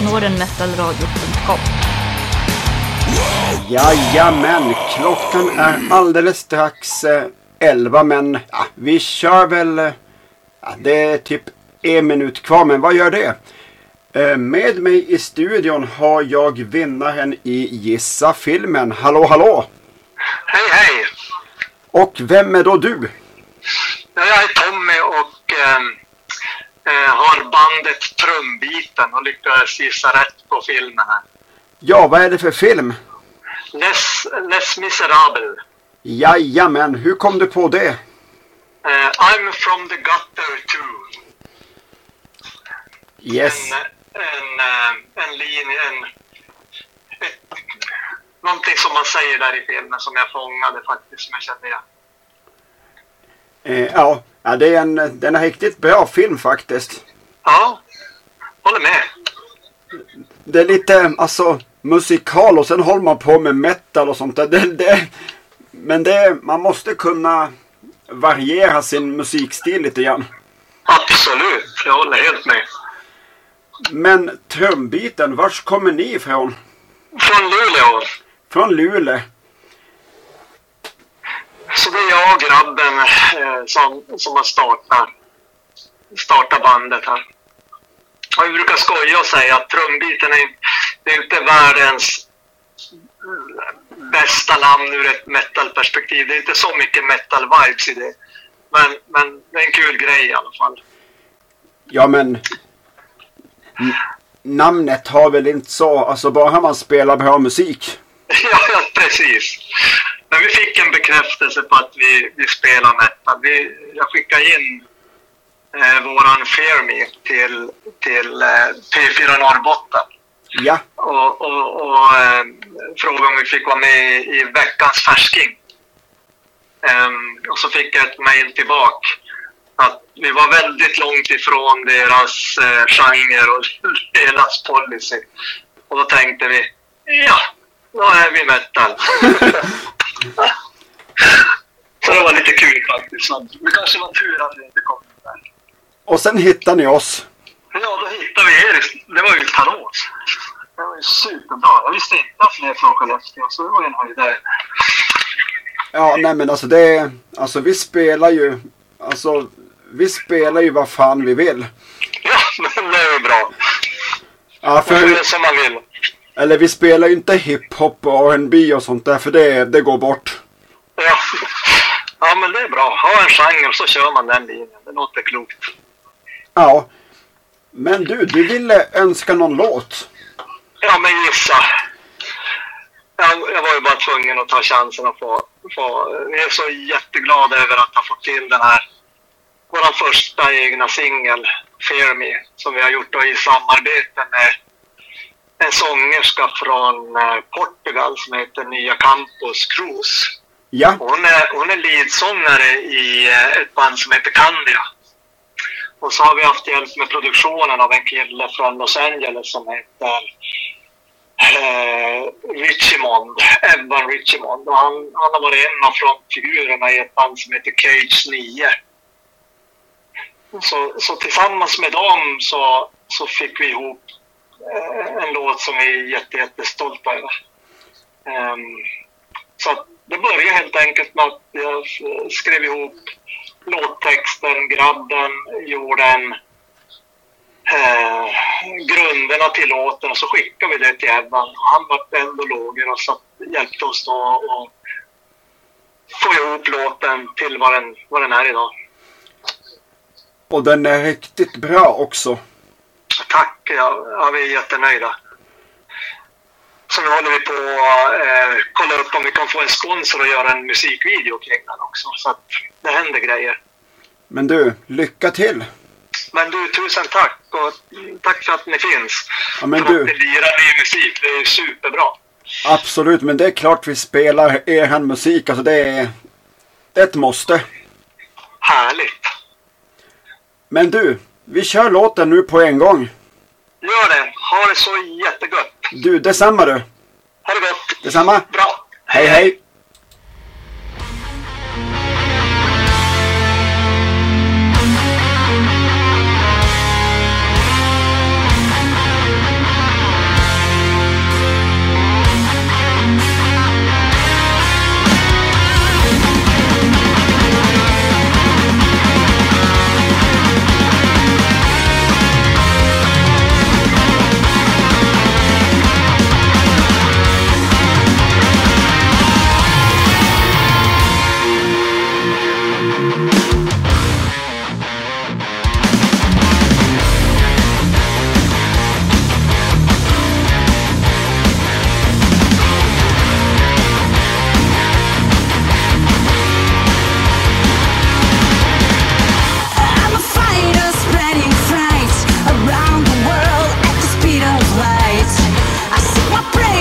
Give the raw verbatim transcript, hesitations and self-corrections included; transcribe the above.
snårenmetalradio punkt com. Jajamän, klockan är alldeles strax eh, elva, men ja, vi kör väl, eh, ja, det är typ en minut kvar, men vad gör det? Eh, med mig i studion har jag vinnaren i Gissa filmen. Hallå, hallå! Hej, hej! Och vem är då du? Ja, jag är Tommy och eh, eh, har bandet Trumbiten och lyckades gissa rätt på filmen här. Ja, vad är det för film? Les, Les Miserables. Jajamän, hur kom du på det? Uh, I'm from the gutter too. Yes. En, en, en, en linje, en, ett, någonting som man säger där i filmen som jag fångade faktiskt, som jag kände igen. Eh, ja, ja, det är en, den är riktigt bra film faktiskt. Ja, håller med. Det är lite, alltså, musikal och sen håller man på med metal och sånt där. Det, det, men det, man måste kunna variera sin musikstil lite grann. Absolut, jag håller helt med. Men Trumbiten, vars kommer ni ifrån? Från Luleå. Från Luleå. Så det är jag och grabben eh, som, som har startat, startat bandet här. Och vi brukar skoja och säga att Trumbiten är, det är inte världens bästa namn ur ett metal-perspektiv. Det är inte så mycket metal-vibes i det. Men, men det är en kul grej i alla fall. Ja, men n- namnet har väl inte så, alltså bara man spelar bra musik. Ja, ja, precis. Men vi fick en bekräftelse på att vi, vi spelar metal. Vi, jag skickade in eh, våran Fermi till, till eh, P fyra Norrbotten. Ja. Och, och, och eh, frågade om vi fick vara med i, i veckans färsking. Um, och så fick jag ett mejl tillbaka att vi var väldigt långt ifrån deras eh, genre och deras policy. Och då tänkte vi, ja, då är vi metal. Så det var lite kul faktiskt. Det kanske var tur att vi inte kom där. Och sen hittade ni oss. Ja, då hittade vi er. Det var ju kanon. Det var ju superbra. Jag visste inte att fler från Skellefteå, så det var en höjdare. Ja, nej men alltså det, alltså vi spelar ju, alltså vi spelar ju vad fan vi vill. Ja, men det är ju bra. Ja, för, det är som man vill. Eller vi spelar ju inte hiphop och R and B och sånt där, för det, det går bort. Ja. Ja, men det är bra. Ha en genre så kör man den linjen. Det låter klokt. Ja. Men du, du ville önska någon låt. Ja, men gissa. Jag, jag var ju bara tvungen att ta chansen att få, få... Vi är så jätteglada över att ha fått till den här vår första egna singel, Fermi, som vi har gjort då i samarbete med en sångerska från eh, Portugal som heter Nya Campos Cruz. Ja. Hon är, hon är leadsångare i eh, ett band som heter Candia. Och så har vi haft hjälp med produktionen av en kille från Los Angeles som heter eh, Richimond, Evan Richimond. Och han, han har varit en av frontfigurerna i ett band som heter Cage nio. Så, så tillsammans med dem så, så fick vi ihop eh, en låt som vi är jätte, jättestolta över. Um, så att det började helt enkelt med att jag skrev ihop låttexten, grabben gjorde en eh, grunderna till låten och så skickade vi det till Evan. Han var eld och lågor och så hjälpte oss då och få ihop låten till vad den, vad den är idag. Och den är riktigt bra också. Tack, ja, ja, vi är jättenöjda. Så nu håller vi på att eh, kolla upp om vi kan få en sponsor och göra en musikvideo kring den också. Så att det händer grejer. Men du, lycka till! Men du, tusen tack. Och tack för att ni finns. Ja, men för du... att ni lirar ny musik. Det är superbra. Absolut, men det är klart vi spelar er musik. Alltså det är, det är ett måste. Härligt. Men du, vi kör låten nu på en gång. Gör det. Ha det så jättegött. Du, detsamma du. Ha det gott. Detsamma. Bra. Hej, hej. break.